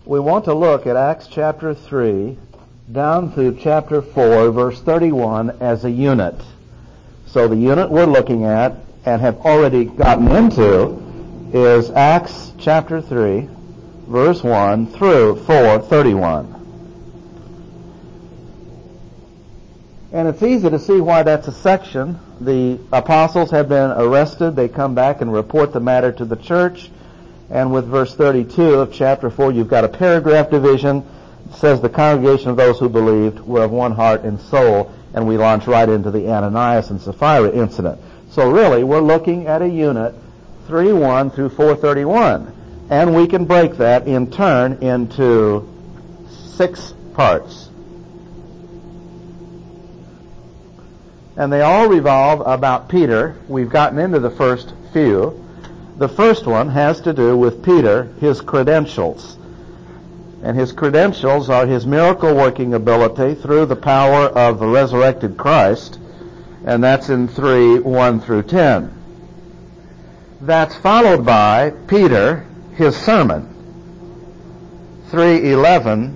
We want to look at Acts chapter 3 down through chapter 4, verse 31 as a unit. So the unit we're looking at and have already gotten into is Acts chapter 3, verse 1 through 4:31. And it's easy to see why that's a section. The apostles have been arrested. They come back and report the matter to the church. And with verse 32 of chapter 4, you've got a paragraph division. It says the congregation of those who believed were of one heart and soul. And we launch right into the Ananias and Sapphira incident. So really, we're looking at a unit 3:1 through 4:31. And we can break that in turn into 6 parts. And they all revolve about Peter. We've gotten into the first few. The first one has to do with Peter, his credentials. And his credentials are his miracle-working ability through the power of the resurrected Christ. And that's in 3:1 through 10. That's followed by Peter, his sermon, 3:11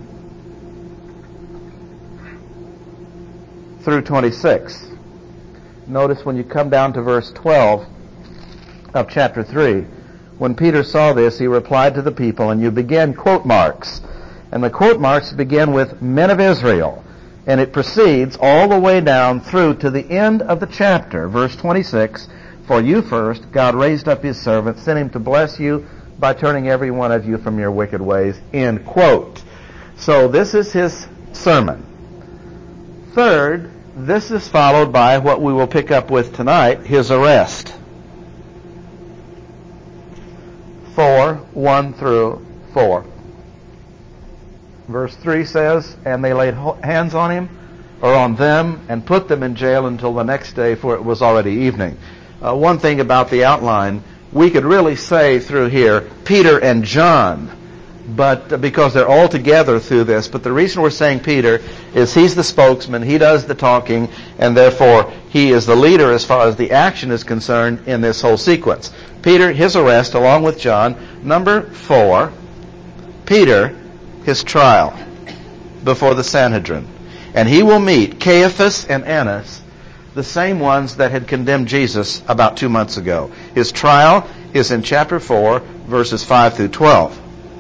through 26. Notice when you come down to verse 12 of chapter 3, when Peter saw this, he replied to the people, and you begin quote marks. And the quote marks begin with men of Israel. And it proceeds all the way down through to the end of the chapter, verse 26. For you first, God raised up his servant, sent him to bless you by turning every one of you from your wicked ways. End quote. So this is his sermon. Third, this is followed by what we will pick up with tonight, his arrest. 4:1 through 4. Verse 3 says, and they laid hands on him, or on them, and put them in jail until the next day, for it was already evening. One thing about the outline, we could really say through here, Peter and John, but because they're all together through this. But the reason we're saying Peter is he's the spokesman, he does the talking, and therefore he is the leader as far as the action is concerned in this whole sequence. Peter, his arrest, along with John. Number 4, Peter, his trial before the Sanhedrin. And he will meet Caiaphas and Annas, the same ones that had condemned Jesus about 2 months ago. His trial is in chapter 4, verses 5 through 12.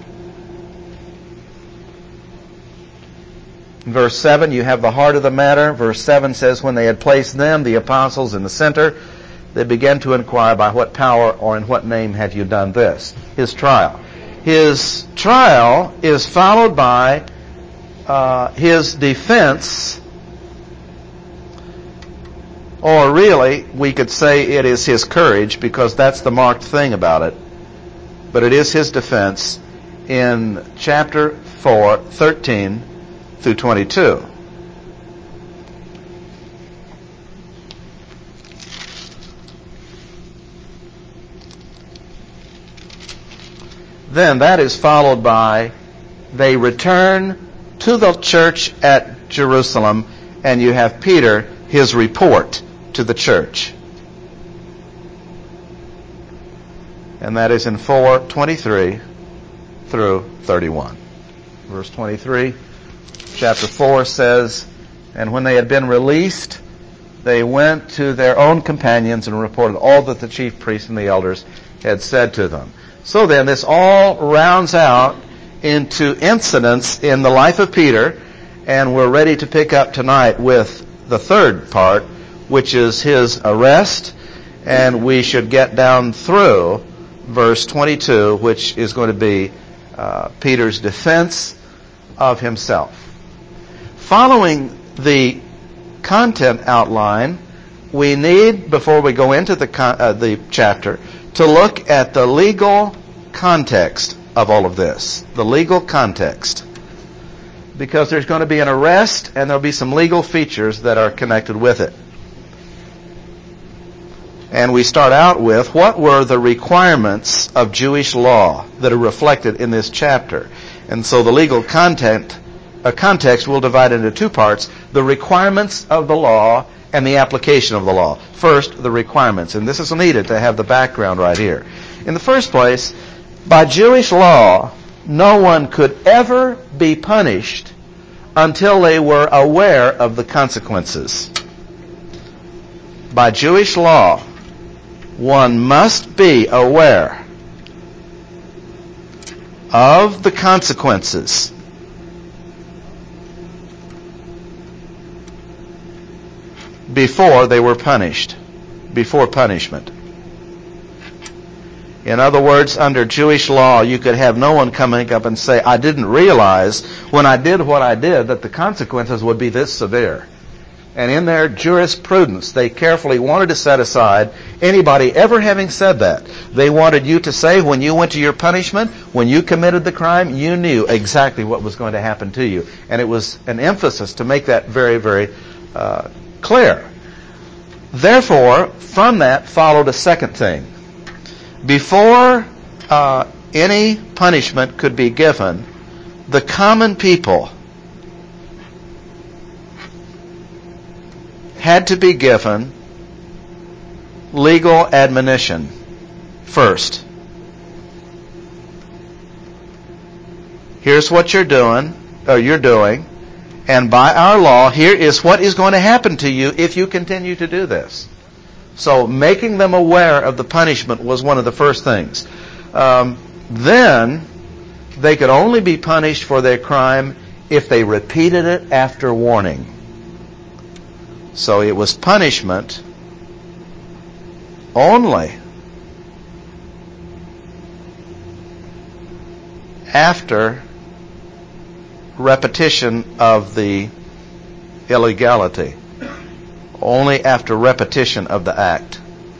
In verse 7, you have the heart of the matter. Verse 7 says, when they had placed them, the apostles, in the center, they began to inquire, by what power or in what name have you done this? His trial. His trial is followed by his defense, or really, we could say it is his courage, because that's the marked thing about it. But it is his defense in chapter 4, 13 through 22. Then that is followed by they return to the church at Jerusalem, and you have Peter, his report to the church. And that is in 4:23 through 31. Verse 23, chapter 4 says, and when they had been released, they went to their own companions and reported all that the chief priests and the elders had said to them. So then, this all rounds out into incidents in the life of Peter, and we're ready to pick up tonight with the third part, which is his arrest, and we should get down through verse 22, which is going to be Peter's defense of himself. Following the content outline, we need, before we go into the chapter, to look at the legal context of all of this. The legal context. Because there's going to be an arrest, and there'll be some legal features that are connected with it. And we start out with, what were the requirements of Jewish law that are reflected in this chapter? And so the legal context we'll divide into 2 parts: the requirements of the law and the application of the law. First, the requirements. And this is needed to have the background right here. In the first place, by Jewish law, no one could ever be punished until they were aware of the consequences. By Jewish law, one must be aware of the consequences before they were punished, before punishment. In other words, under Jewish law, you could have no one coming up and say, I didn't realize when I did what I did that the consequences would be this severe. And in their jurisprudence, they carefully wanted to set aside anybody ever having said that. They wanted you to say when you went to your punishment, when you committed the crime, you knew exactly what was going to happen to you. And it was an emphasis to make that very, very clear. Therefore, from that followed a second thing. Before any punishment could be given, the common people had to be given legal admonition first. Here's what you're doing, and by our law, here is what is going to happen to you if you continue to do this. So making them aware of the punishment was one of the first things. Then they could only be punished for their crime if they repeated it after warning. So it was punishment only after repetition of the illegality. Only after repetition of the act.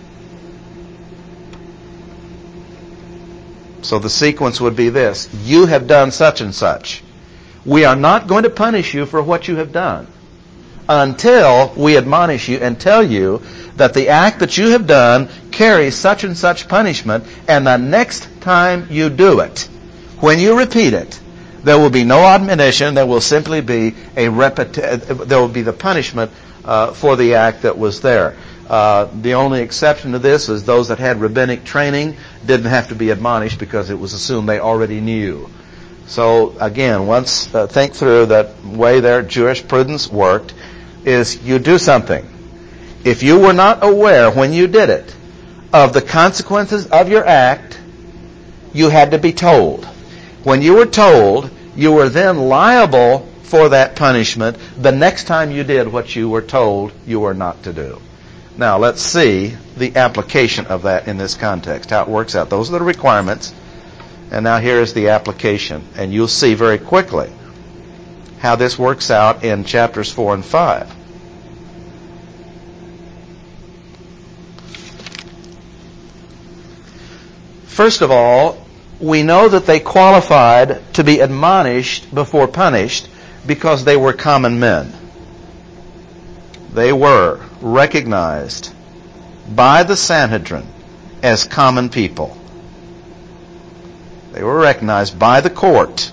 So the sequence would be this. You have done such and such. We are not going to punish you for what you have done until we admonish you and tell you that the act that you have done carries such and such punishment, and the next time you do it, when you repeat it, there will be no admonition. There will simply be there will be the punishment for the act that was there. The only exception to this is those that had rabbinic training didn't have to be admonished because it was assumed they already knew. So again, once think through that way their jurisprudence worked is you do something. If you were not aware when you did it of the consequences of your act, you had to be told. When you were told, you were then liable for that punishment the next time you did what you were told you were not to do. Now let's see the application of that in this context, how it works out. Those are the requirements, and now here is the application. And you'll see very quickly how this works out in chapters 4 and 5. First of all, we know that they qualified to be admonished before punished because they were common men. They were recognized by the Sanhedrin as common people. They were recognized by the court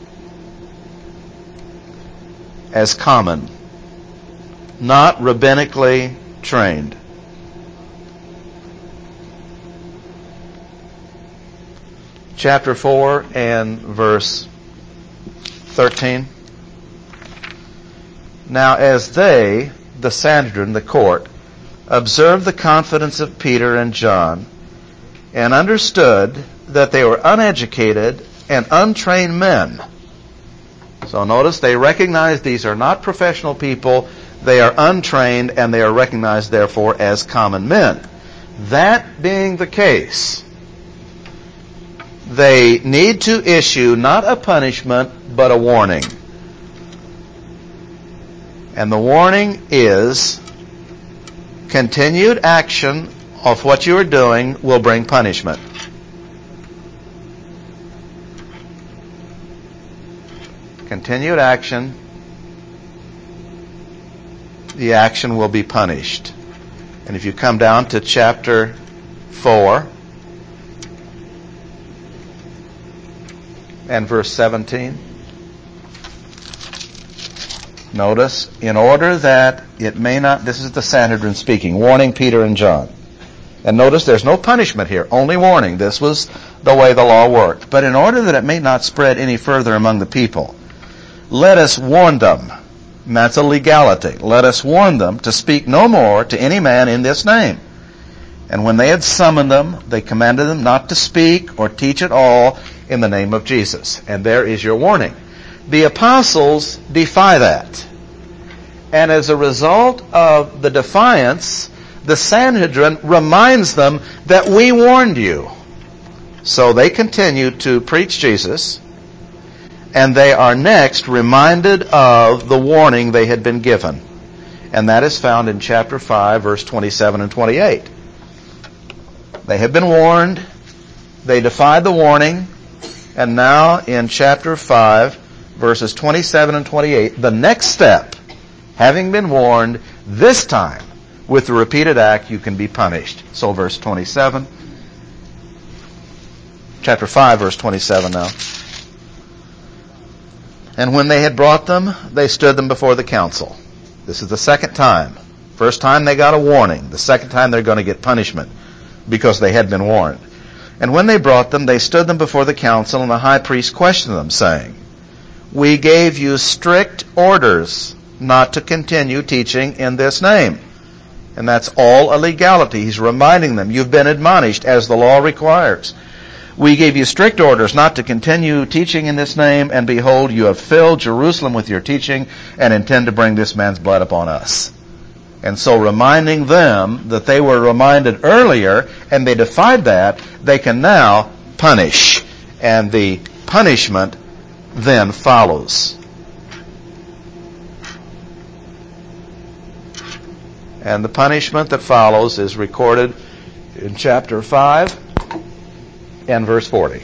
as common, not rabbinically trained. Chapter 4 and verse 13. Now as they, the Sanhedrin, the court, observed the confidence of Peter and John, and understood that they were uneducated and untrained men. So notice they recognize these are not professional people, they are untrained, and they are recognized therefore as common men. That being the case, they need to issue not a punishment, but a warning. And the warning is continued action of what you are doing will bring punishment. Continued action, the action will be punished. And if you come down to chapter 4 and verse 17, notice, in order that it may not, this is the Sanhedrin speaking, warning Peter and John. And notice there's no punishment here, only warning. This was the way the law worked. But in order that it may not spread any further among the people, let us warn them. And that's a legality. Let us warn them to speak no more to any man in this name. And when they had summoned them, they commanded them not to speak or teach at all in the name of Jesus. And there is your warning. The apostles defy that. And as a result of the defiance, the Sanhedrin reminds them that we warned you. So they continue to preach Jesus, and they are next reminded of the warning they had been given. And that is found in chapter 5, verse 27 and 28. They have been warned, they defied the warning, and now in chapter 5, verses 27 and 28, the next step, having been warned, this time, with the repeated act, you can be punished. So verse 27, chapter 5, verse 27 now. And when they had brought them, they stood them before the council. This is the second time. First time they got a warning. The second time they're going to get punishment because they had been warned. And when they brought them, they stood them before the council, and the high priest questioned them, saying, we gave you strict orders not to continue teaching in this name. And that's all a legality. He's reminding them, you've been admonished as the law requires. We gave you strict orders not to continue teaching in this name, and behold, you have filled Jerusalem with your teaching and intend to bring this man's blood upon us. And so reminding them that they were reminded earlier and they defied that, they can now punish. And the punishment then follows. And the punishment that follows is recorded in chapter 5 and verse 40.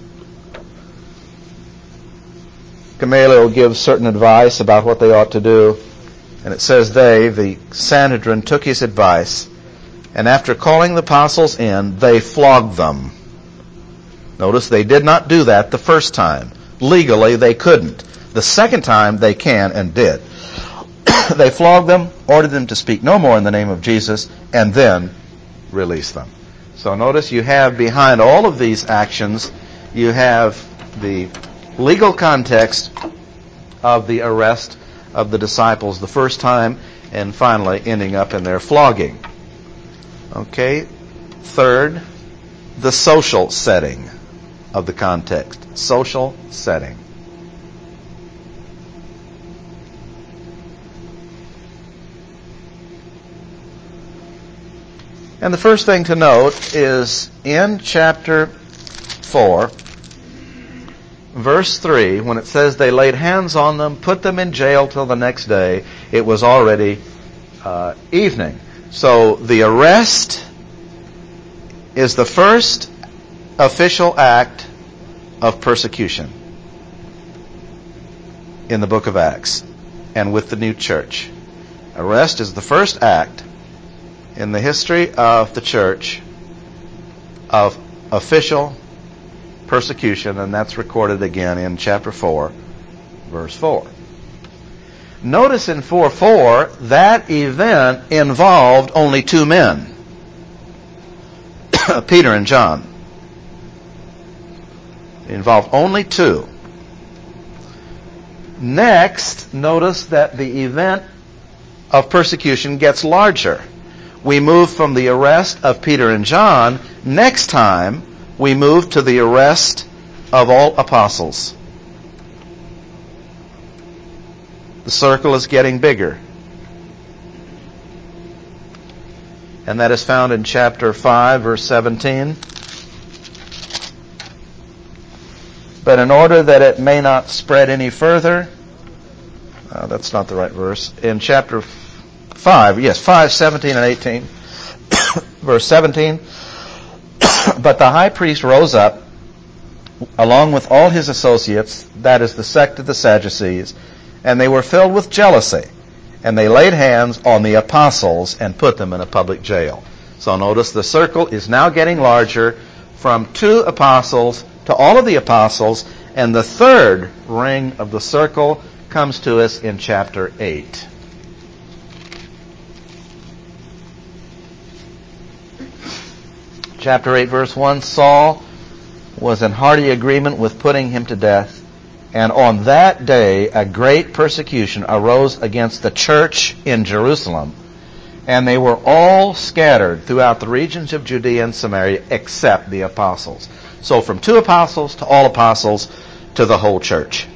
Gamaliel gives certain advice about what they ought to do. And it says the Sanhedrin, took his advice, and after calling the apostles in, they flogged them. Notice they did not do that the first time. Legally, they couldn't. The second time, they can and did. They flogged them, ordered them to speak no more in the name of Jesus, and then released them. So notice you have behind all of these actions, you have the legal context of the arrest of the disciples the first time, and finally ending up in their flogging. Okay. Third, the social setting of the context. Social setting. And the first thing to note is in chapter 4, verse 3, when it says they laid hands on them, put them in jail till the next day, it was already evening. So the arrest is the first official act of persecution in the book of Acts and with the new church. Arrest is the first act in the history of the church of official persecution, and that's recorded again in chapter 4, verse 4. Notice in 4:4, that event involved only two men, Peter and John. It involved only two. Next, notice that the event of persecution gets larger. We move from the arrest of Peter and John. Next time, we move to the arrest of all apostles. The circle is getting bigger. And that is found in chapter 5, verse 17. But in order that it may not spread any further, that's not the right verse. In chapter 5, 17 and 18. Verse 17. But the high priest rose up, along with all his associates, that is the sect of the Sadducees, and they were filled with jealousy, and they laid hands on the apostles and put them in a public jail. So notice the circle is now getting larger from two apostles to all of the apostles, and the third ring of the circle comes to us in chapter 8. Chapter 8, verse 1, Saul was in hearty agreement with putting him to death. And on that day, a great persecution arose against the church in Jerusalem. And they were all scattered throughout the regions of Judea and Samaria, except the apostles. So from 2 apostles to all apostles to the whole church.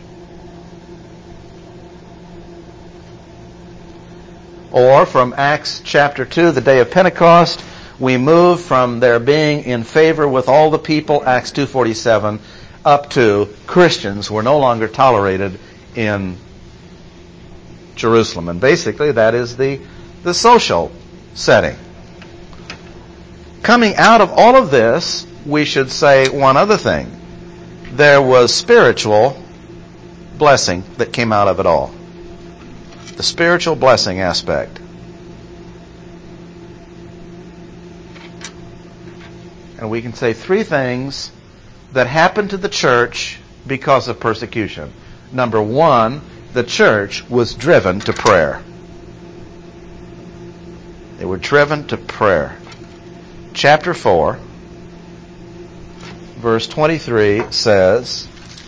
Or from Acts chapter 2, the day of Pentecost, we move from their being in favor with all the people, Acts 2:47, up to Christians were no longer tolerated in Jerusalem. And basically that is the social setting. Coming out of all of this, we should say one other thing. There was spiritual blessing that came out of it all. The spiritual blessing aspect. And we can say 3 things that happened to the church because of persecution. Number 1, the church was driven to prayer. They were driven to prayer. Chapter 4, verse 23 says,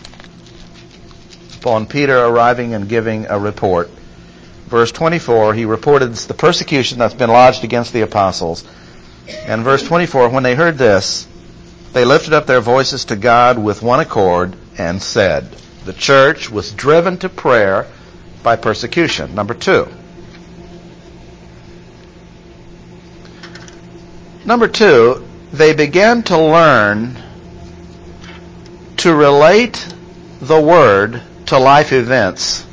upon Peter arriving and giving a report, verse 24, he reported the persecution that's been lodged against the apostles. And verse 24, when they heard this, they lifted up their voices to God with one accord and said, the church was driven to prayer by persecution. Number 2. Number 2, they began to learn to relate the Word to life events.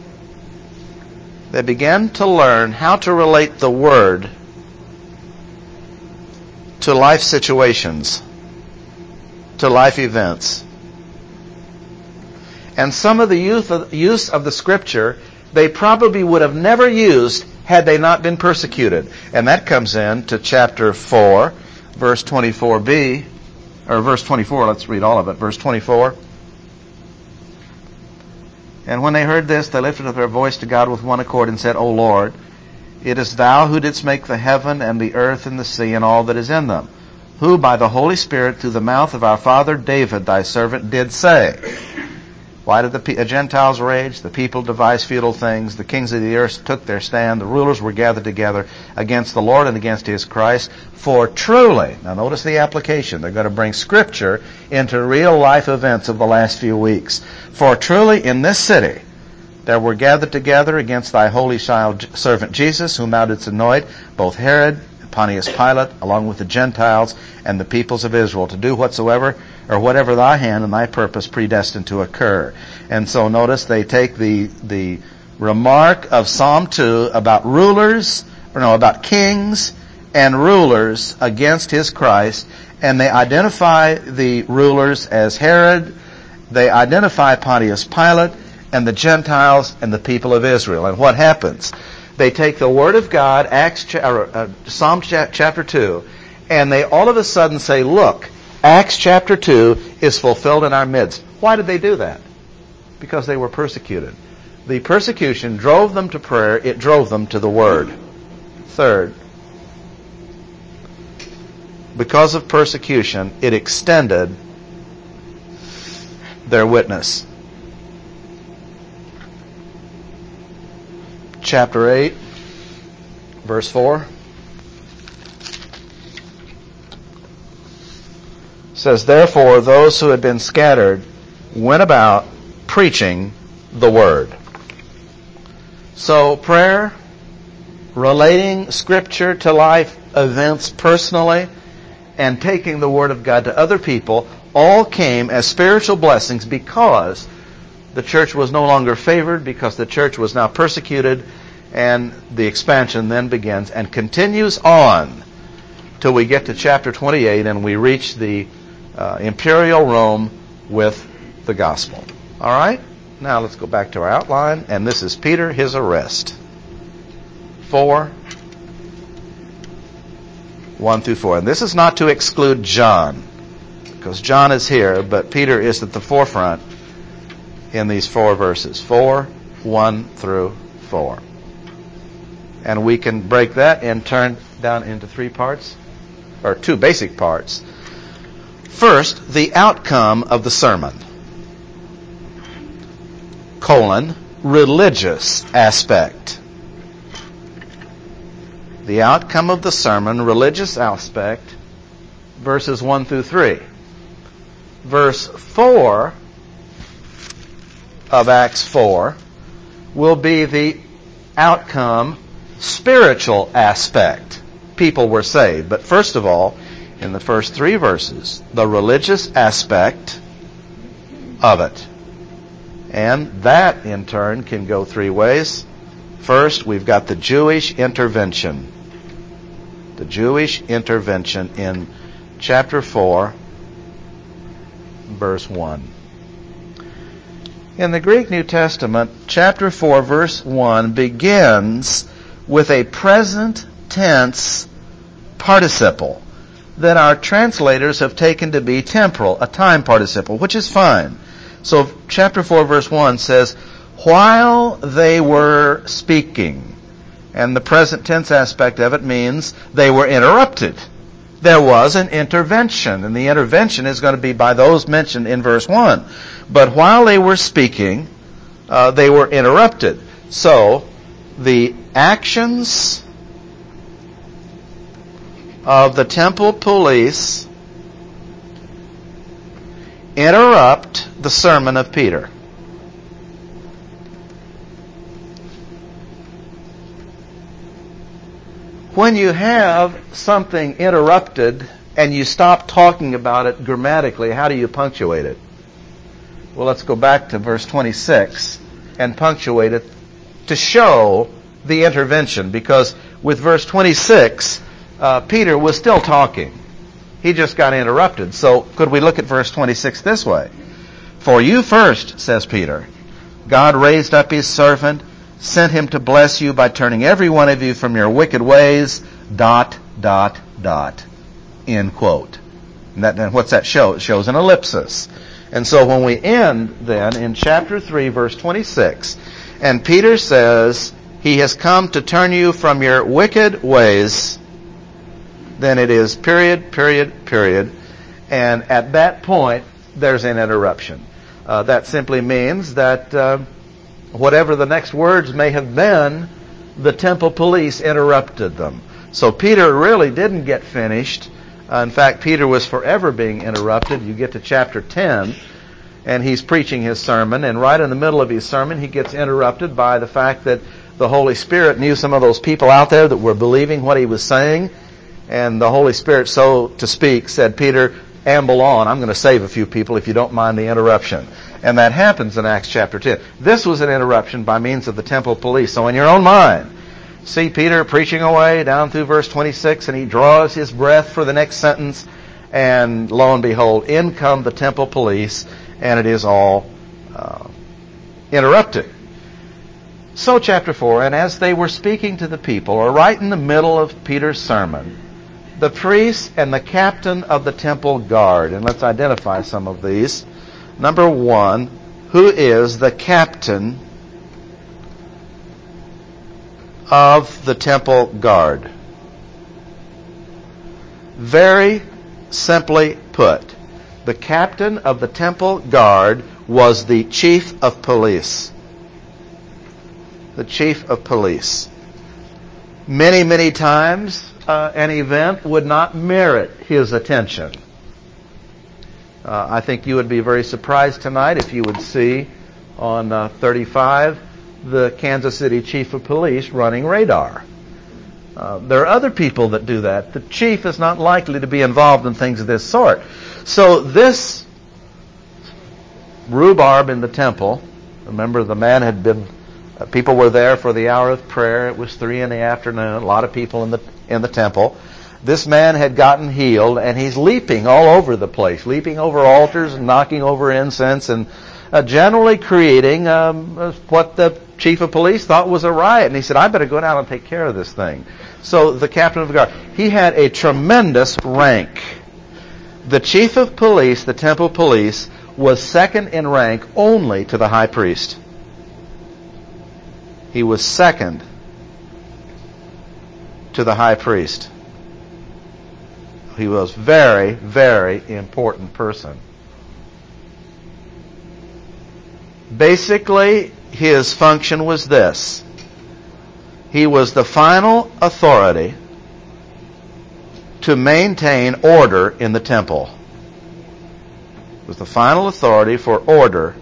They began to learn how to relate the Word to life situations, to life events. And some of the use of the Scripture they probably would have never used had they not been persecuted. And that comes in to chapter 4, verse 24b, or verse 24, let's read all of it, verse 24. And when they heard this, they lifted up their voice to God with one accord and said, O Lord, it is thou who didst make the heaven and the earth and the sea and all that is in them, who by the Holy Spirit through the mouth of our father David thy servant did say. Why did the Gentiles rage? The people devised futile things. The kings of the earth took their stand. The rulers were gathered together against the Lord and against his Christ. For truly, now notice the application. They're going to bring Scripture into real life events of the last few weeks. For truly in this city there were gathered together against thy holy servant Jesus, whom thou didst anoint, both Herod and Pontius Pilate, along with the Gentiles and the peoples of Israel, to do whatsoever or whatever thy hand and thy purpose predestined to occur. And so notice they take the remark of Psalm 2 about about kings and rulers against his Christ, and they identify the rulers as Herod, they identify Pontius Pilate, and the Gentiles and the people of Israel. And what happens? They take the Word of God, Psalm chapter 2, and they all of a sudden say, look, Acts chapter 2 is fulfilled in our midst. Why did they do that? Because they were persecuted. The persecution drove them to prayer. It drove them to the Word. Third, because of persecution, it extended their witness. Chapter 8, verse 4. Says, therefore, those who had been scattered went about preaching the Word. So prayer, relating Scripture to life events personally, and taking the Word of God to other people all came as spiritual blessings because the church was no longer favored, because the church was now persecuted, and the expansion then begins and continues on till we get to chapter 28 and we reach the imperial Rome with the gospel. All right? Now let's go back to our outline, and this is Peter, his arrest. 4, 1 through 4. And this is not to exclude John, because John is here, but Peter is at the forefront in these 4 verses. 4, 1 through 4. And we can break that and turn down into 3 parts. or two basic parts. First, the outcome of the sermon. Religious aspect. The outcome of the sermon, religious aspect, verses 1 through 3. Verse 4 of Acts 4 will be the outcome, spiritual aspect. People were saved. But first of all, in the first 3 verses, the religious aspect of it. And that, in turn, can go 3 ways. First, we've got the Jewish intervention. The Jewish intervention in chapter 4, verse 1. In the Greek New Testament, chapter 4, verse 1 begins with a present tense participle that our translators have taken to be temporal, a time participle, which is fine. So chapter 4, verse 1 says, while they were speaking. And the present tense aspect of it means they were interrupted. There was an intervention, and the intervention is going to be by those mentioned in verse 1. But while they were speaking, they were interrupted. So the actions of the temple police interrupt the sermon of Peter. When you have something interrupted and you stop talking about it grammatically, how do you punctuate it? Well, let's go back to verse 26 and punctuate it to show the intervention, because with verse 26, Peter was still talking. He just got interrupted. So could we look at verse 26 this way? For you first, says Peter, God raised up his servant, sent him to bless you by turning every one of you from your wicked ways, ... End quote. And what's that show? It shows an ellipsis. And so when we end then in chapter 3, verse 26, and Peter says, he has come to turn you from your wicked ways, then it is period. And at that point, there's an interruption. That simply means that whatever the next words may have been, the temple police interrupted them. So Peter really didn't get finished. In fact, Peter was forever being interrupted. You get to chapter 10, and he's preaching his sermon, and right in the middle of his sermon, he gets interrupted by the fact that the Holy Spirit knew some of those people out there that were believing what he was saying, and the Holy Spirit, so to speak, said, Peter, amble on. I'm going to save a few people if you don't mind the interruption. And that happens in Acts chapter 10. This was an interruption by means of the temple police. So in your own mind, see Peter preaching away down through verse 26, and he draws his breath for the next sentence, and lo and behold, in come the temple police, and it is all interrupted. So chapter 4, and as they were speaking to the people, or right in the middle of Peter's sermon, the priest and the captain of the temple guard, and let's identify some of these. Number 1, who is the captain of the temple guard? Very simply put, the captain of the temple guard was the chief of police. The chief of police. Many times, an event would not merit his attention. I think you would be very surprised tonight if you would see on 35 the Kansas City Chief of Police running radar. There are other people that do that. The chief is not likely to be involved in things of this sort. So this rhubarb in the temple, remember the man had been, people were there for the hour of prayer. It was 3 p.m. A lot of people in the temple. This man had gotten healed, and he's leaping all over the place, leaping over altars and knocking over incense, and generally creating what the chief of police thought was a riot. And he said, I better go down and take care of this thing. So the captain of the guard, he had a tremendous rank. The chief of police, the temple police, was second in rank only to the high priest. He was second to the high priest. He was very, very important person. Basically, his function was this. He was the final authority to maintain order in the temple. He was the final authority for order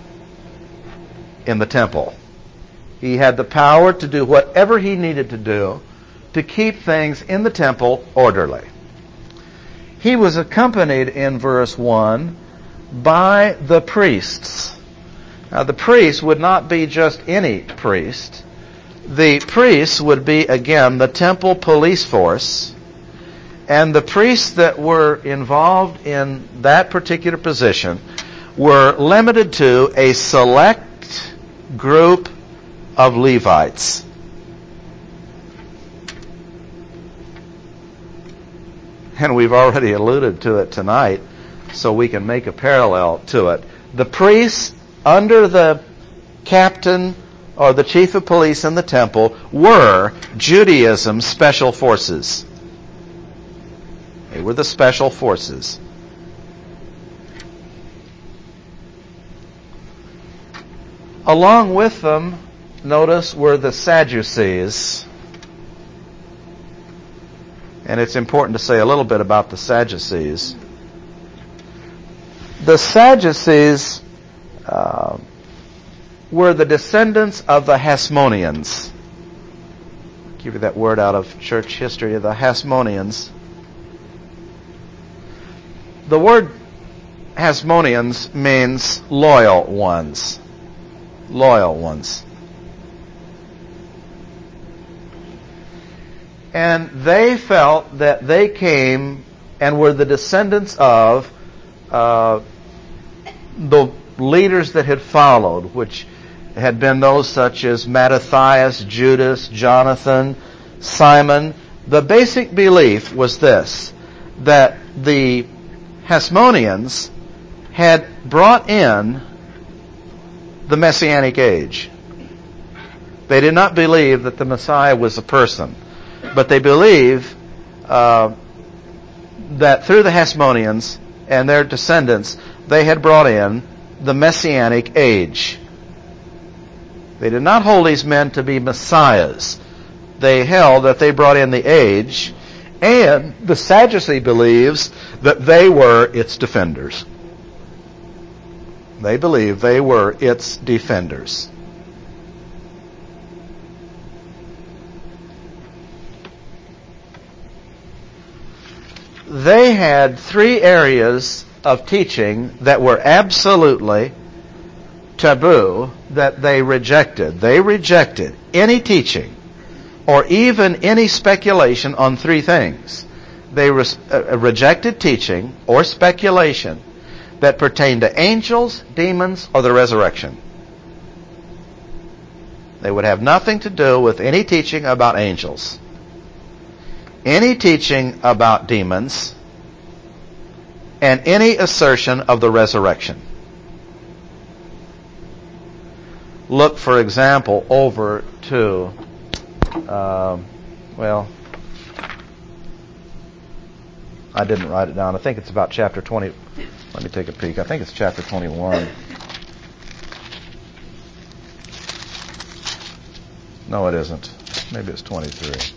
in the temple. He had the power to do whatever he needed to do to keep things in the temple orderly. He was accompanied in verse 1 by the priests. Now, the priests would not be just any priest. The priests would be, again, the temple police force. And the priests that were involved in that particular position were limited to a select group of Levites. And we've already alluded to it tonight, so we can make a parallel to it. The priests under the captain or the chief of police in the temple were Judaism's special forces. They were the special forces. Along with them, notice, were the Sadducees. And it's important to say a little bit about the Sadducees. The Sadducees were the descendants of the Hasmoneans. I'll give you that word out of church history, the Hasmoneans. The word Hasmoneans means loyal ones. Loyal ones. And they felt that they came and were the descendants of the leaders that had followed, which had been those such as Mattathias, Judas, Jonathan, Simon. The basic belief was this, that the Hasmoneans had brought in the Messianic age. They did not believe that the Messiah was a person, but they believed that through the Hasmoneans and their descendants, they had brought in the Messianic age. They did not hold these men to be messiahs. They held that they brought in the age, and the Sadducee believes that they were its defenders. They believed they were its defenders. They had three areas of teaching that were absolutely taboo that they rejected. They rejected any teaching or even any speculation on three things. They rejected teaching or speculation that pertained to angels, demons, or the resurrection. They would have nothing to do with any teaching about angels, any teaching about demons, and any assertion of the resurrection. Look, for example, over to, I didn't write it down. I think it's about chapter 20. Let me take a peek. I think it's chapter 21. No, it isn't. Maybe it's 23.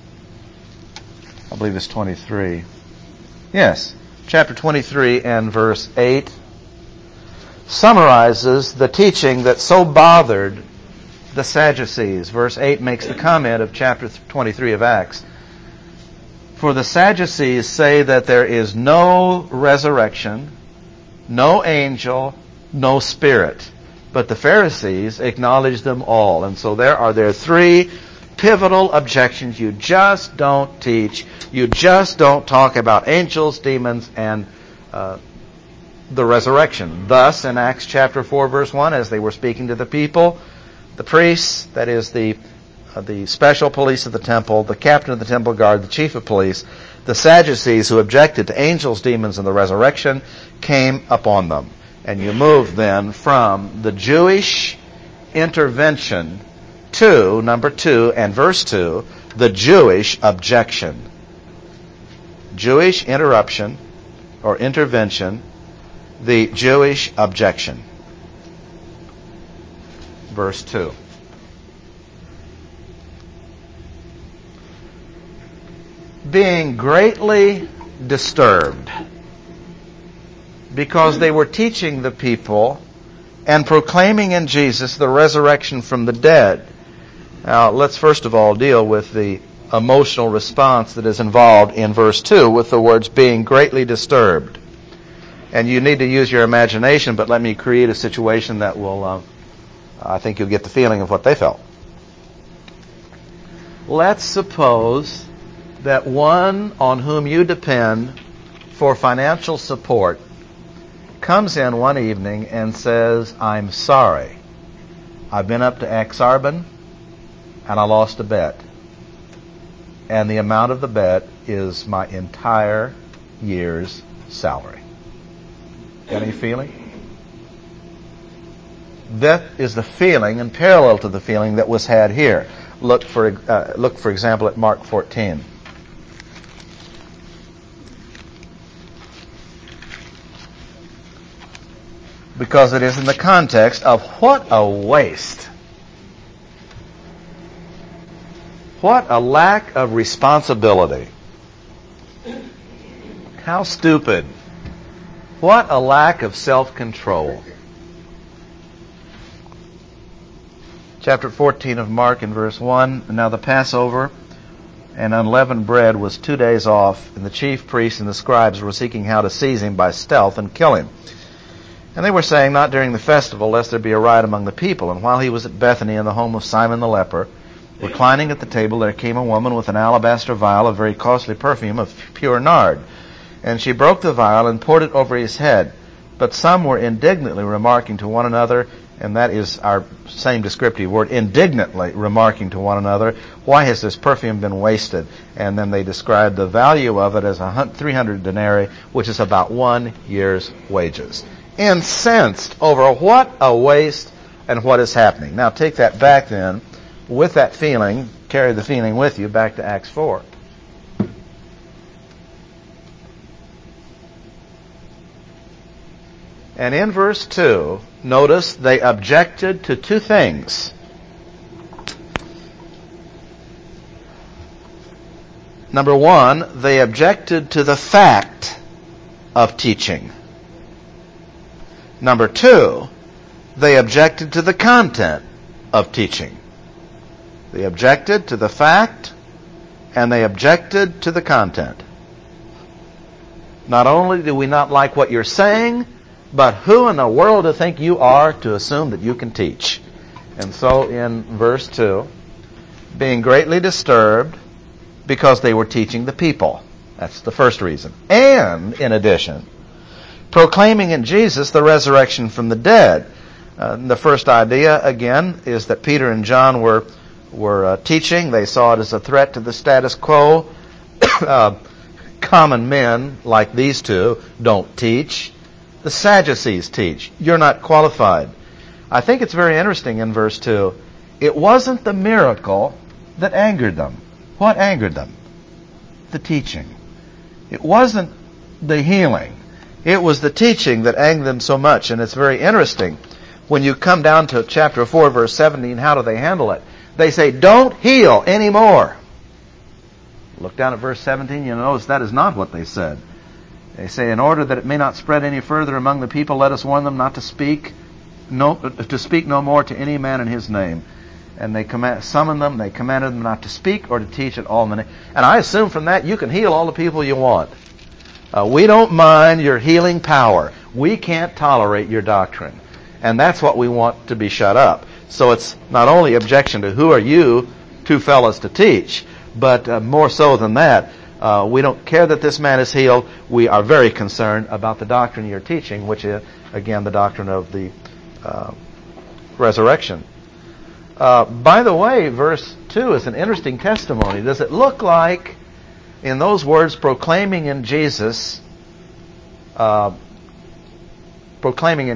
I believe it's 23. Yes, chapter 23 and verse 8 summarizes the teaching that so bothered the Sadducees. Verse 8 makes the comment of chapter 23 of Acts. For the Sadducees say that there is no resurrection, no angel, no spirit. But the Pharisees acknowledge them all. And so there are three pivotal objections. You just don't teach. You just don't talk about angels, demons, and the resurrection. Thus, in Acts chapter 4, verse 1, as they were speaking to the people, the priests, that is the special police of the temple, the captain of the temple guard, the chief of police, the Sadducees who objected to angels, demons, and the resurrection, came upon them. And you move then from the Jewish intervention to, number 2, and verse 2, the Jewish objection. Jewish interruption or intervention, the Jewish objection. Verse 2. Being greatly disturbed because they were teaching the people and proclaiming in Jesus the resurrection from the dead. Now, let's first of all deal with the emotional response that is involved in verse 2 with the words being greatly disturbed. And you need to use your imagination, but let me create a situation that will, I think you'll get the feeling of what they felt. Let's suppose that one on whom you depend for financial support comes in one evening and says, I'm sorry. I've been up to Axarben and I lost a bet. And the amount of the bet is my entire year's salary. Any feeling? That is the feeling and parallel to the feeling that was had here. Look for example at Mark 14. Because it is in the context of what a waste. What a lack of responsibility. How stupid. What a lack of self-control. Chapter 14 of Mark in verse 1. Now the Passover and unleavened bread was 2 days off, and the chief priests and the scribes were seeking how to seize him by stealth and kill him. And they were saying, not during the festival, lest there be a riot among the people. And while he was at Bethany in the home of Simon the leper, reclining at the table, there came a woman with an alabaster vial of very costly perfume of pure nard. And she broke the vial and poured it over his head. But some were indignantly remarking to one another, and that is our same descriptive word, indignantly remarking to one another, why has this perfume been wasted? And then they described the value of it as 300 denarii, which is about 1 year's wages. Incensed over what a waste and what is happening. Now take that back then, with that feeling, carry the feeling with you back to Acts 4. And in verse 2, notice they objected to two things. Number one, they objected to the fact of teaching. Number two, they objected to the content of teaching. They objected to the fact and they objected to the content. Not only do we not like what you're saying, but who in the world do you think you are to assume that you can teach? And so in verse 2, being greatly disturbed because they were teaching the people. That's the first reason. And, in addition, proclaiming in Jesus the resurrection from the dead. The first idea, again, is that Peter and John were teaching. They saw it as a threat to the status quo. Common men, like these two, don't teach. The Sadducees teach. You're not qualified. I think it's very interesting in verse 2. It wasn't the miracle that angered them. What angered them? The teaching. It wasn't the healing. It was the teaching that angered them so much. And it's very interesting. When you come down to chapter 4, verse 17, how do they handle it? They say, don't heal anymore. Look down at verse 17. You'll notice that is not what they said. They say, in order that it may not spread any further among the people, let us warn them not to speak no more to any man in his name. And they summoned them, they commanded them not to speak or to teach at all in the name. And I assume from that you can heal all the people you want. We don't mind your healing power. We can't tolerate your doctrine. And that's what we want to be shut up. So it's not only objection to who are you two fellas to teach, but more so than that, we don't care that this man is healed. We are very concerned about the doctrine you're teaching, which is, again, the doctrine of the resurrection. By the way, verse 2 is an interesting testimony. Does it look like, in those words, proclaiming in Jesus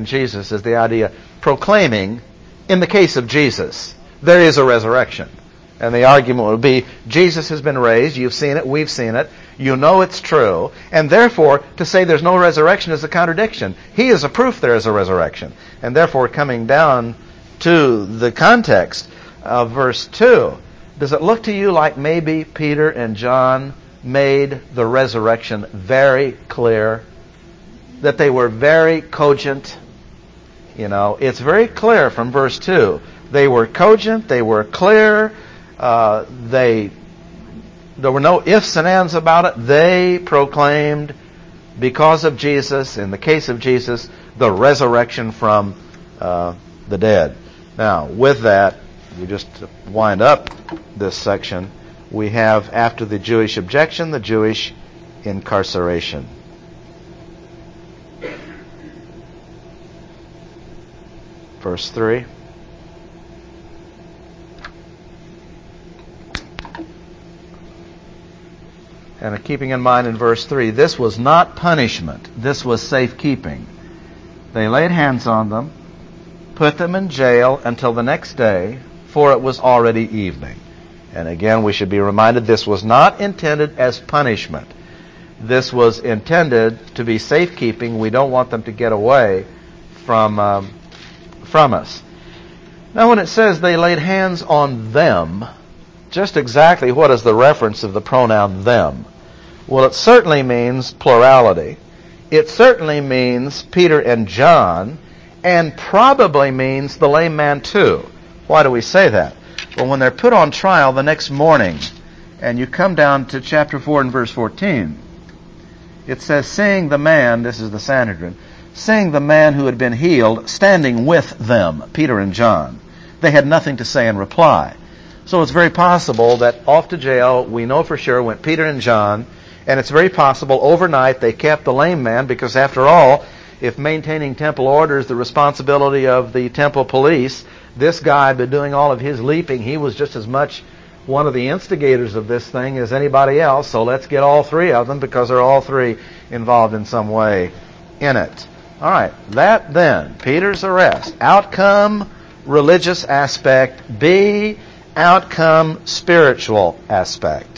is the idea, proclaiming, in the case of Jesus, there is a resurrection. And the argument would be, Jesus has been raised, you've seen it, we've seen it, you know it's true, and therefore to say there's no resurrection is a contradiction. He is a proof there is a resurrection. And therefore, coming down to the context of verse 2, does it look to you like maybe Peter and John made the resurrection very clear? That they were very cogent? You know, it's very clear from verse 2. They were cogent, they were clear, there were no ifs and ands about it. They proclaimed, because of Jesus, in the case of Jesus, the resurrection from the dead. Now, with that, we just wind up this section. We have, after the Jewish objection, the Jewish incarceration. Verse 3. And keeping in mind in verse 3, this was not punishment. This was safekeeping. They laid hands on them, put them in jail until the next day, for it was already evening. And again, we should be reminded this was not intended as punishment. This was intended to be safekeeping. We don't want them to get away from us. Now, when it says they laid hands on them, just exactly what is the reference of the pronoun them? Well, it certainly means plurality. It certainly means Peter and John, and probably means the lame man too. Why do we say that? Well, when they're put on trial the next morning, and you come down to chapter 4 and verse 14, it says, seeing the man, this is the Sanhedrin, seeing the man who had been healed standing with them, Peter and John, they had nothing to say in reply. So it's very possible that off to jail, we know for sure, went Peter and John, and it's very possible overnight they kept the lame man, because after all, if maintaining temple order is the responsibility of the temple police, this guy had been doing all of his leaping. He was just as much one of the instigators of this thing as anybody else, so let's get all three of them, because they're all three involved in some way in it. All right, that then, Peter's arrest. Outcome, religious aspect. B, outcome, spiritual aspect.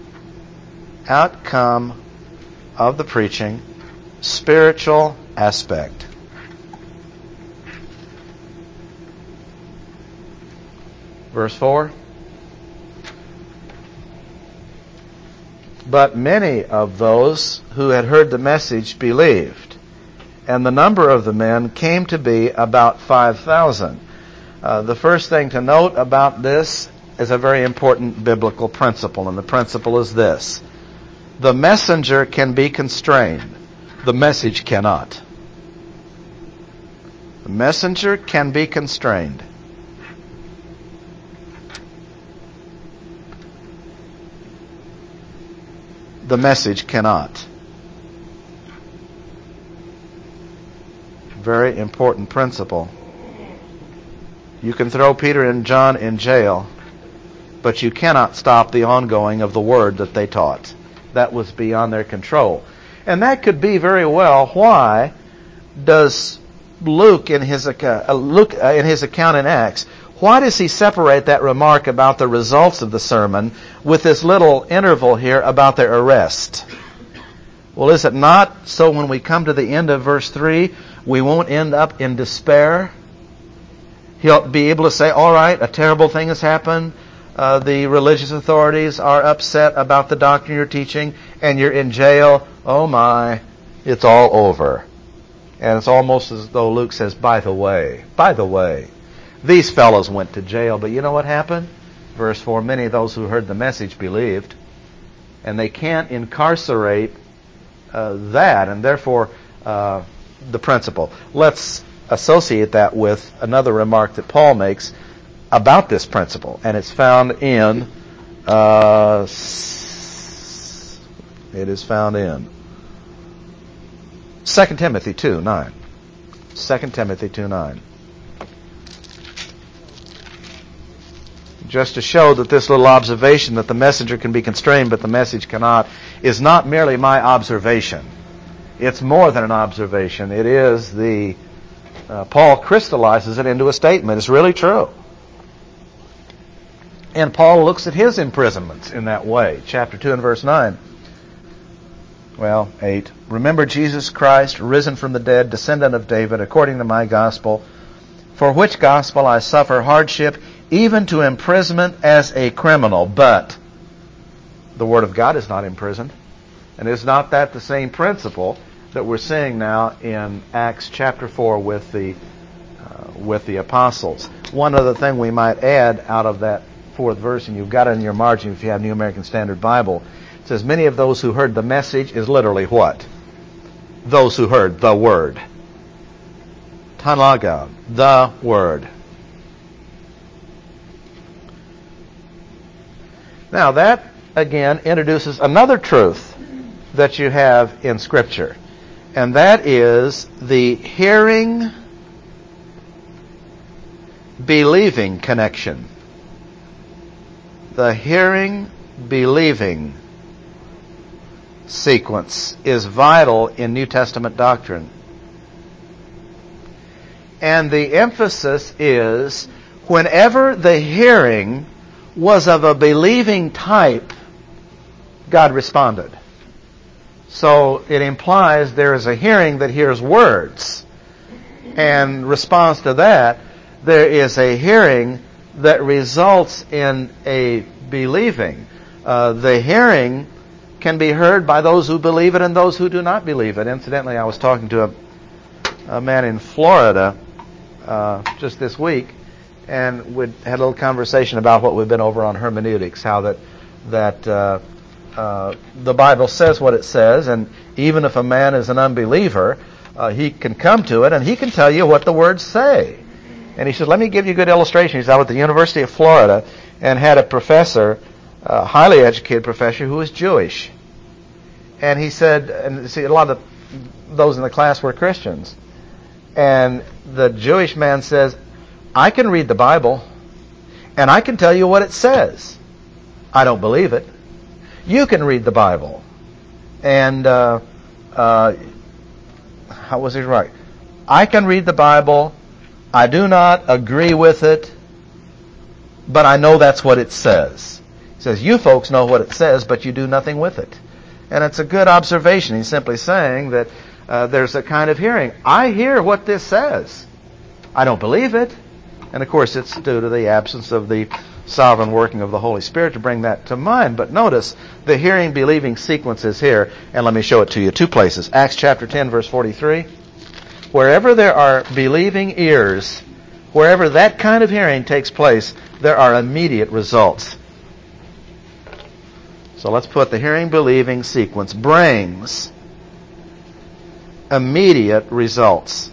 Outcome of the preaching, spiritual aspect. Verse 4. But many of those who had heard the message believed, and the number of the men came to be about 5,000. The first thing to note about this is a very important biblical principle, and the principle is this. The messenger can be constrained. The message cannot. The messenger can be constrained. The message cannot. Very important principle. You can throw Peter and John in jail, but you cannot stop the ongoing of the word that they taught. That was beyond their control. And that could be very well why does Luke in his account in Acts, why does he separate that remark about the results of the sermon with this little interval here about their arrest? Well, is it not so when we come to the end of verse 3, we won't end up in despair? He'll be able to say, all right, a terrible thing has happened. The religious authorities are upset about the doctrine you're teaching, and you're in jail. Oh my, it's all over. And it's almost as though Luke says, by the way, these fellows went to jail, but you know what happened? Verse 4, many of those who heard the message believed, and they can't incarcerate that, and therefore the principle. Let's associate that with another remark that Paul makes about this principle, and it's found in 2 Timothy 2:9. 2 Timothy 2:9. Just to show that this little observation that the messenger can be constrained but the message cannot is not merely my observation. It's more than an observation. It is Paul crystallizes it into a statement. It's really true. And Paul looks at his imprisonments in that way. Chapter 2 and verse 9. 8. Remember Jesus Christ, risen from the dead, descendant of David, according to my gospel, for which gospel I suffer hardship, even to imprisonment as a criminal. But the Word of God is not imprisoned. And is not that the same principle that we're seeing now in Acts chapter 4 with the apostles? One other thing we might add out of that fourth verse, and you've got it in your margin if you have New American Standard Bible, it says, many of those who heard the message is literally what? Those who heard the Word. Tanlagon, the Word. Now that, again, introduces another truth that you have in Scripture. And that is the hearing-believing connection. The hearing-believing sequence is vital in New Testament doctrine. And the emphasis is whenever the hearing was of a believing type, God responded. So it implies there is a hearing that hears words. And in response to that, there is a hearing that results in a believing. The hearing can be heard by those who believe it and those who do not believe it. Incidentally, I was talking to a man in Florida just this week, and we had a little conversation about what we've been over on hermeneutics, how that the Bible says what it says, and even if a man is an unbeliever, he can come to it and he can tell you what the words say. And he said, let me give you a good illustration. He's out at the University of Florida and had a professor, a highly educated professor, who was Jewish. And he said, and see, a lot of those in the class were Christians. And the Jewish man says, I can read the Bible and I can tell you what it says. I don't believe it. You can read the Bible. And how was he right? I can read the Bible. I do not agree with it, but I know that's what it says. He says, you folks know what it says, but you do nothing with it. And it's a good observation. He's simply saying that there's a kind of hearing. I hear what this says. I don't believe it. And of course, it's due to the absence of the sovereign working of the Holy Spirit to bring that to mind. But notice the hearing-believing sequence is here, and let me show it to you. 2 places. Acts chapter 10, verse 43. Wherever there are believing ears, wherever that kind of hearing takes place, there are immediate results. So let's put the hearing-believing sequence brings immediate results.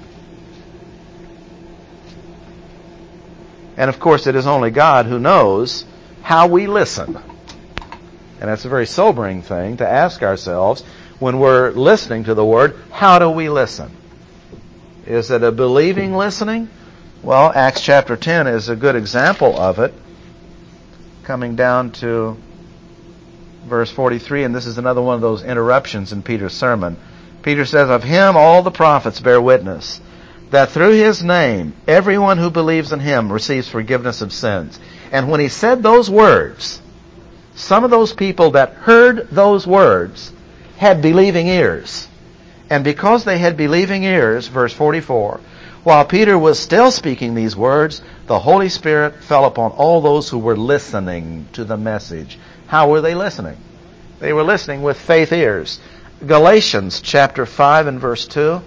And of course, it is only God who knows how we listen. And that's a very sobering thing to ask ourselves when we're listening to the Word. How do we listen? Is it a believing listening? Well, Acts chapter 10 is a good example of it. Coming down to verse 43, and this is another one of those interruptions in Peter's sermon. Peter says, of him all the prophets bear witness, that through his name everyone who believes in him receives forgiveness of sins. And when he said those words, some of those people that heard those words had believing ears. And because they had believing ears, verse 44, while Peter was still speaking these words, the Holy Spirit fell upon all those who were listening to the message. How were they listening? They were listening with faith ears. Galatians chapter 5 and verse 2,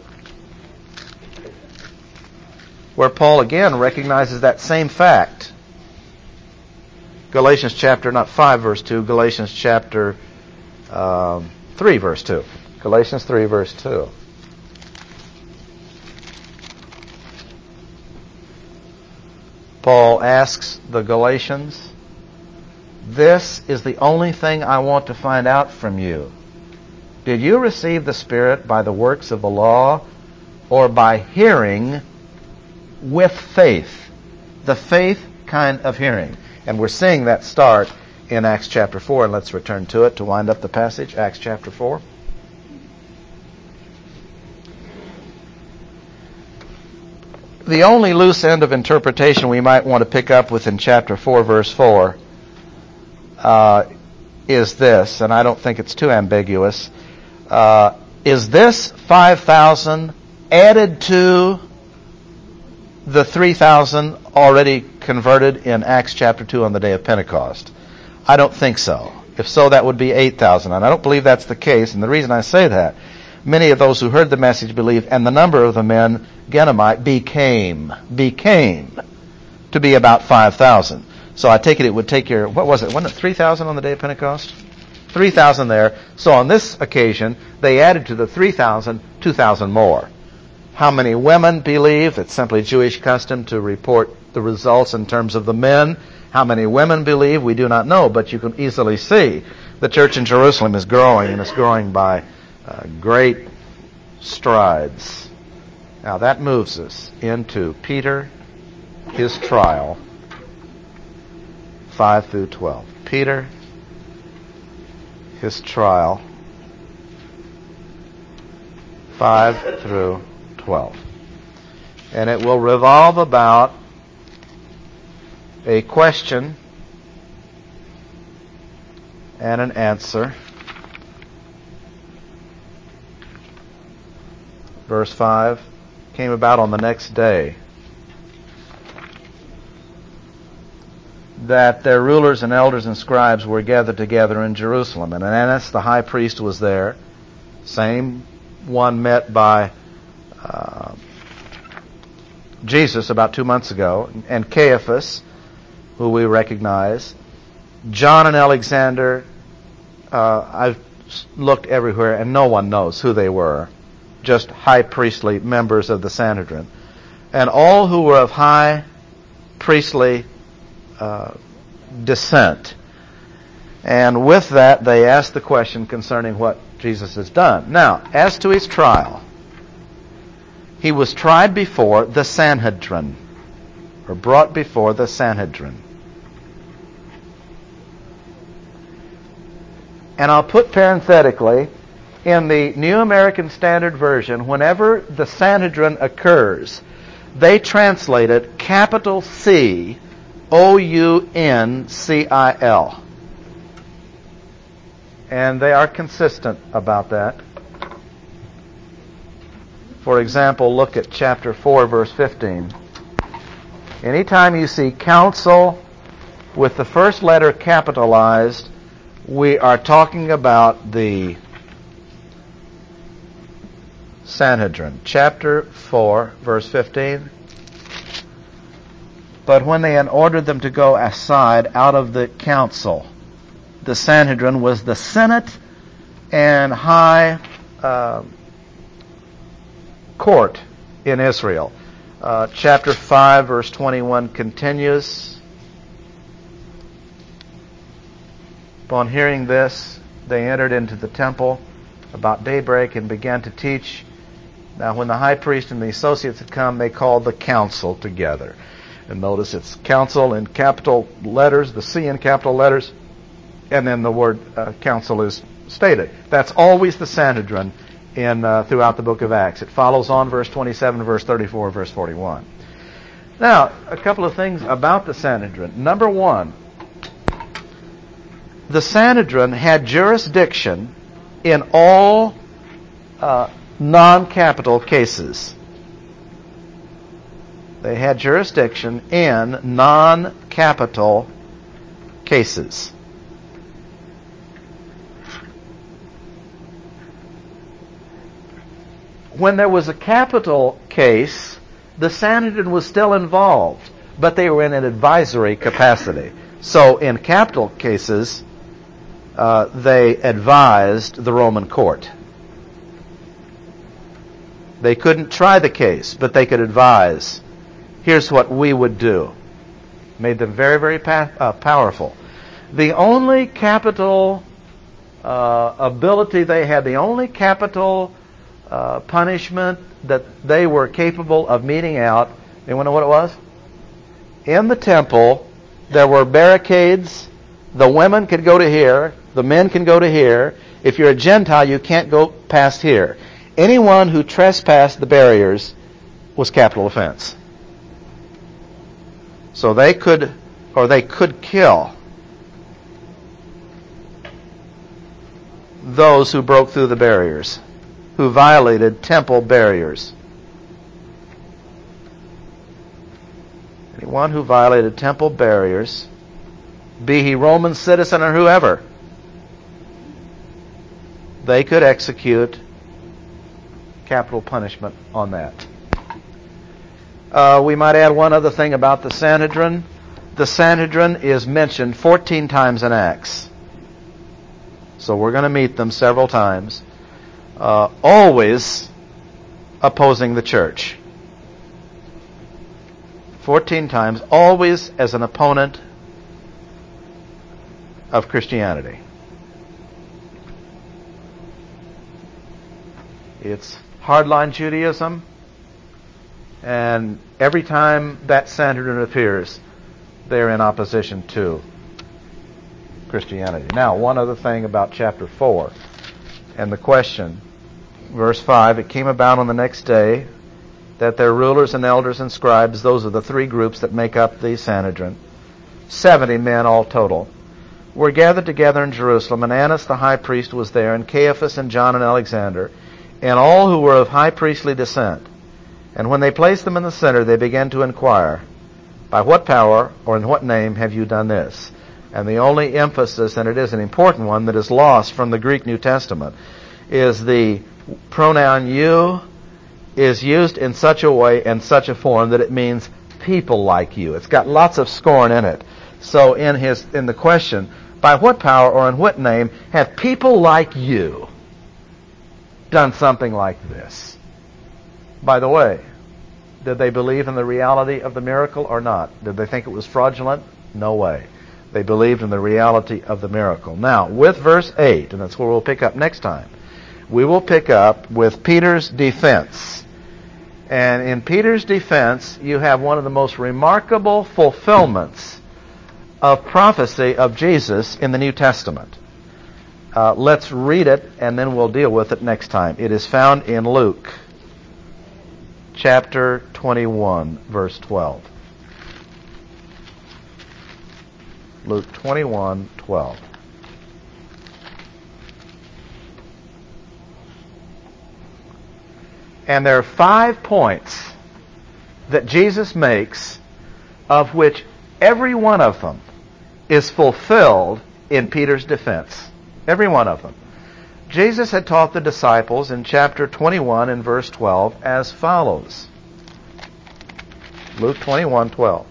where Paul again recognizes that same fact. Galatians chapter, not 5 verse 2, Galatians chapter 3 verse 2. Galatians 3 verse 2. Paul asks the Galatians, this is the only thing I want to find out from you. Did you receive the Spirit by the works of the law or by hearing with faith? The faith kind of hearing. And we're seeing that start in Acts chapter 4. And let's return to it to wind up the passage. Acts chapter 4. The only loose end of interpretation we might want to pick up within chapter 4, verse 4, is this, and I don't think it's too ambiguous. Is this 5,000 added to the 3,000 already converted in Acts chapter 2 on the day of Pentecost? I don't think so. If so, that would be 8,000. And I don't believe that's the case. And the reason I say that, many of those who heard the message believed, and the number of the men, Genomite, became to be about 5,000. So I take it would take your, what was it? Wasn't it 3,000 on the day of Pentecost? 3,000 there. So on this occasion, they added to the 3,000, 2,000 more. How many women believe? It's simply Jewish custom to report the results in terms of the men. How many women believe? We do not know, but you can easily see the church in Jerusalem is growing, and it's growing by great strides. Now that moves us into Peter, his trial, 5 through 12. Peter, his trial, 5 through 12. And it will revolve about a question and an answer. Verse 5 came about on the next day that their rulers and elders and scribes were gathered together in Jerusalem. And Annas the high priest was there, same one met by Jesus about 2 months ago, and Caiaphas, who we recognize, John and Alexander. I've looked everywhere and no one knows who they were, just high priestly members of the Sanhedrin, and all who were of high priestly descent. And with that, they asked the question concerning what Jesus has done. Now, as to his trial, he was tried before the Sanhedrin, or brought before the Sanhedrin. And I'll put parenthetically, in the New American Standard Version, whenever the Sanhedrin occurs, they translate it capital C, O-U-N-C-I-L. And they are consistent about that. For example, look at chapter 4, verse 15. Anytime you see council with the first letter capitalized, we are talking about the Sanhedrin. Chapter 4, verse 15. But when they had ordered them to go aside out of the council, the Sanhedrin was the Senate and high court in Israel. Chapter 5, verse 21 continues. Upon hearing this, they entered into the temple about daybreak and began to teach. Now, when the high priest and the associates had come, they called the council together. And notice it's council in capital letters, the C in capital letters, and then the word council is stated. That's always the Sanhedrin in throughout the book of Acts. It follows on verse 27, verse 34, verse 41. Now, a couple of things about the Sanhedrin. Number one, the Sanhedrin had jurisdiction in all non-capital cases. They had jurisdiction in non-capital cases. When there was a capital case, the Sanhedrin was still involved, but they were in an advisory capacity. So in capital cases, they advised the Roman court. They couldn't try the case, but they could advise. Here's what we would do. Made them very, very powerful. The only capital ability they had, the only capital punishment that they were capable of meting out, anyone know what it was? In the temple, there were barricades. The women could go to here. The men can go to here. If you're a Gentile, you can't go past here. Anyone who trespassed the barriers was capital offense. So they could kill those who broke through the barriers, who violated temple barriers. Anyone who violated temple barriers, be he Roman citizen or whoever, they could execute capital punishment on that. We might add one other thing about the Sanhedrin. The Sanhedrin is mentioned 14 times in Acts. So we're going to meet them several times. Always opposing the church. 14 times, always as an opponent of Christianity. It's hardline Judaism, and every time that Sanhedrin appears, they're in opposition to Christianity. Now, one other thing about chapter 4 and the question, verse 5, it came about on the next day that their rulers and elders and scribes, those are the three groups that make up the Sanhedrin, 70 men all total, were gathered together in Jerusalem, and Annas the high priest was there, and Caiaphas and John and Alexander, and all who were of high priestly descent. And when they placed them in the center, they began to inquire, by what power or in what name have you done this? And the only emphasis, and it is an important one that is lost from the Greek New Testament, is the pronoun you is used in such a way and such a form that it means people like you. It's got lots of scorn in it. So in the question, by what power or in what name have people like you done something like this? By the way, did they believe in the reality of the miracle or not? Did they think it was fraudulent? No way. They believed in the reality of the miracle. Now, with verse 8, and that's where we'll pick up next time, we will pick up with Peter's defense. And in Peter's defense, you have one of the most remarkable fulfillments of prophecy of Jesus in the New Testament. Let's read it, and then we'll deal with it next time. It is found in Luke, chapter 21, verse 12. Luke 21, 12. And there are 5 points that Jesus makes, of which every one of them is fulfilled in Peter's defense. Every one of them. Jesus had taught the disciples in chapter 21 and verse 12 as follows. Luke 21, 12.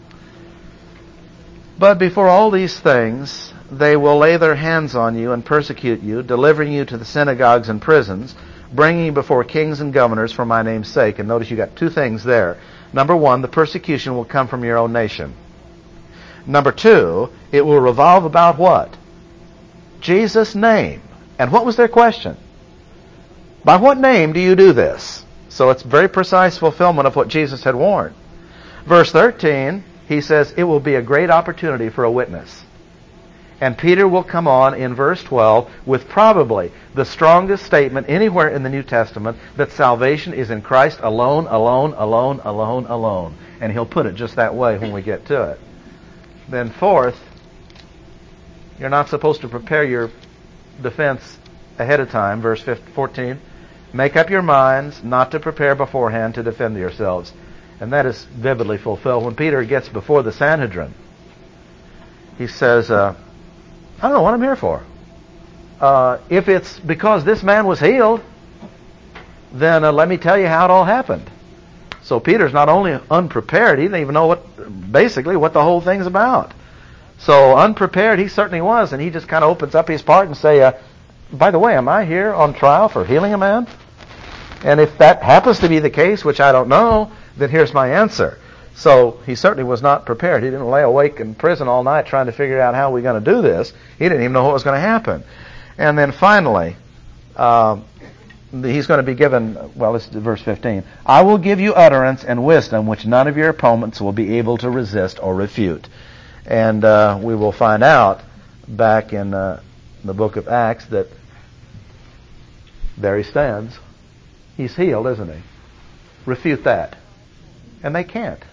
But before all these things, they will lay their hands on you and persecute you, delivering you to the synagogues and prisons, bringing you before kings and governors for my name's sake. And notice you got 2 things there. Number 1, the persecution will come from your own nation. Number 2, it will revolve about what? Jesus' name. And what was their question? By what name do you do this? So it's very precise fulfillment of what Jesus had warned. Verse 13, he says, it will be a great opportunity for a witness. And Peter will come on in verse 12 with probably the strongest statement anywhere in the New Testament that salvation is in Christ alone, alone, alone, alone, alone. And he'll put it just that way when we get to it. Then fourth, you're not supposed to prepare your defense ahead of time. Verse 14, make up your minds not to prepare beforehand to defend yourselves. And that is vividly fulfilled. When Peter gets before the Sanhedrin, he says, I don't know what I'm here for. If it's because this man was healed, then let me tell you how it all happened. So Peter's not only unprepared, he didn't even know what the whole thing's about. So unprepared he certainly was, and he just kind of opens up his part and say, by the way, am I here on trial for healing a man? And if that happens to be the case, which I don't know, then here's my answer. So he certainly was not prepared. He didn't lay awake in prison all night trying to figure out how we're going to do this. He didn't even know what was going to happen. And then finally, he's going to be given, well, this is verse 15. I will give you utterance and wisdom which none of your opponents will be able to resist or refute. And we will find out back in the book of Acts that there he stands. He's healed, isn't he? Refute that. And they can't.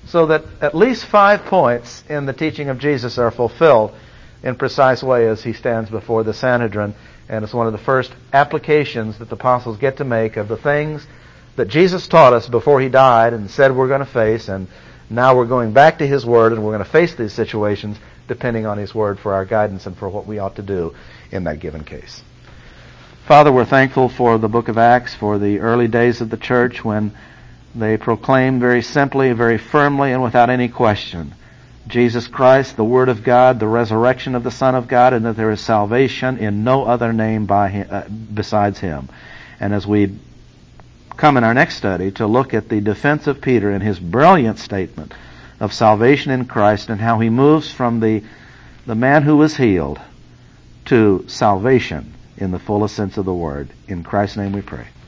so that at least 5 points in the teaching of Jesus are fulfilled in precise way as he stands before the Sanhedrin. And it's one of the first applications that the apostles get to make of the things that Jesus taught us before he died and said we're going to face. And now we're going back to his word and we're going to face these situations depending on his word for our guidance and for what we ought to do in that given case. Father, we're thankful for the book of Acts, for the early days of the church when they proclaimed very simply, very firmly, and without any question, Jesus Christ, the Word of God, the resurrection of the Son of God, and that there is salvation in no other name besides him. And as we come in our next study to look at the defense of Peter and his brilliant statement of salvation in Christ and how he moves from the man who was healed to salvation in the fullest sense of the word. In Christ's name we pray.